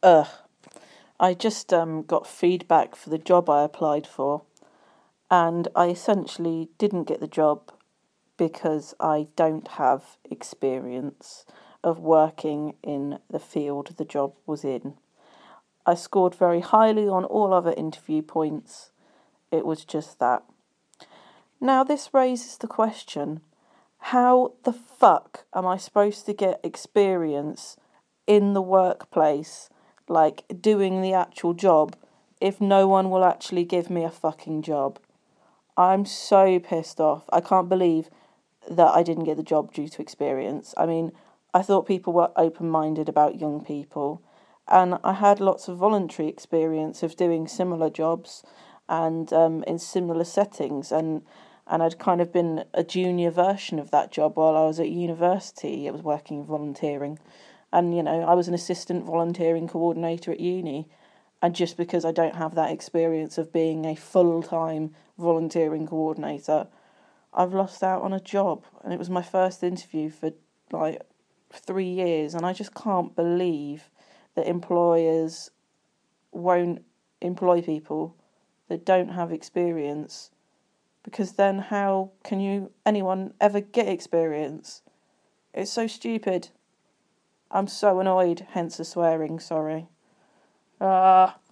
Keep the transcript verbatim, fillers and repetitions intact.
Ugh. I just um, got feedback for the job I applied for, and I essentially didn't get the job because I don't have experience of working in the field the job was in. I scored very highly on all other interview points. It was just that. Now, this raises the question, how the fuck am I supposed to get experience in the workplace, like doing the actual job, if no one will actually give me a fucking job? I'm so pissed off. I can't believe that I didn't get the job due to experience. I mean, I thought people were open-minded about young people, and I had lots of voluntary experience of doing similar jobs and um, in similar settings, and and I'd kind of been a junior version of that job while I was at university. I was working volunteering, and you know, I was an assistant volunteering coordinator at uni, and just because I don't have that experience of being a full-time volunteering coordinator, I've lost out on a job. And it was my first interview for like three years, and I just can't believe that employers won't employ people that don't have experience, because then how can you anyone ever get experience? It's so stupid. I'm so annoyed, hence the swearing, sorry. Ah. Uh,